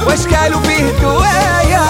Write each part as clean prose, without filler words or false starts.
واش قالوا فيه الدوايا.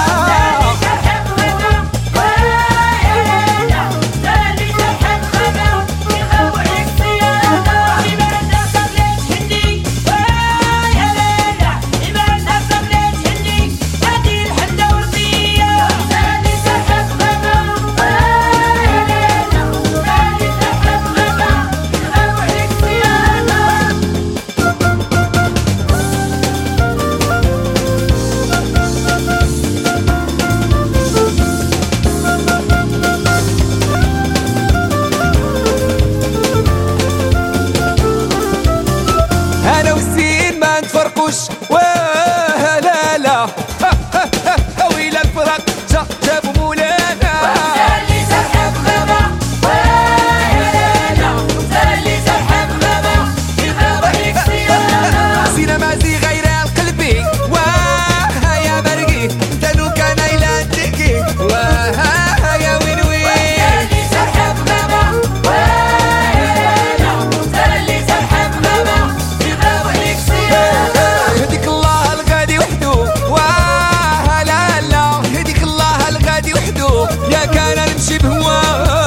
انا والزين ما نتفرقوش واه لا لا ويلا الفراق جابوا مولانا. وسالي سرحب غابة واه لا لا وسالي سرحب غابة في غابة عليك صيانة. زينة ما زي غير القلبي واه يا برقي انت لو كان الى الدكي واه يا وين وين. وسالي سرحب غابة واه لا لا وسالي سرحب غابة في غابة عليك صيانة. هديك الله الغادي وحدو واه لا لا هديك الله الغادي وحدو يا كان نمشي بهواه.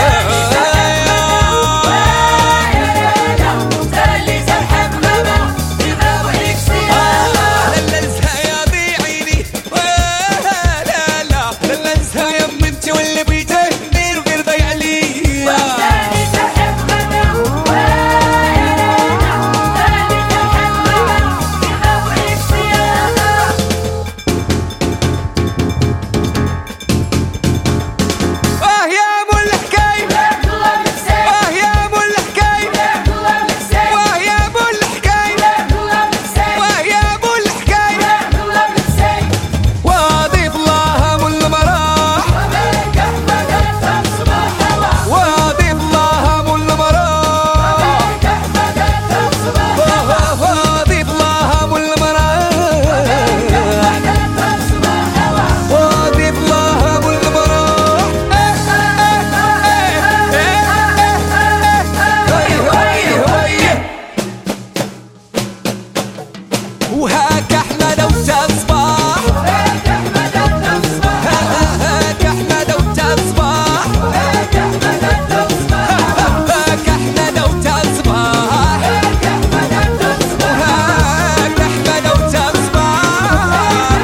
وهاك احمد وتصباح هاك احمد وتصباح هاك احمد وتصباح هاك احمد وتصباح هاك احمد وتصباح هاك احمد وتصباح هاك احمد وتصباح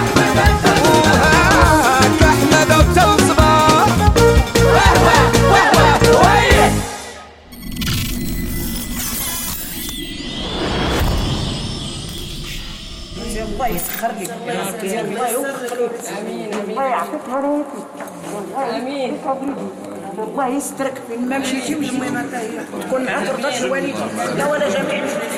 هاك احمد وتصباح. الله يسخر لك الله يوفق لك. امين الله يعطيك هريتي امين الله يسترك فين ما مشيتي المهم تكون معاك رضا الوالدين لا ولا جميع المسلمين.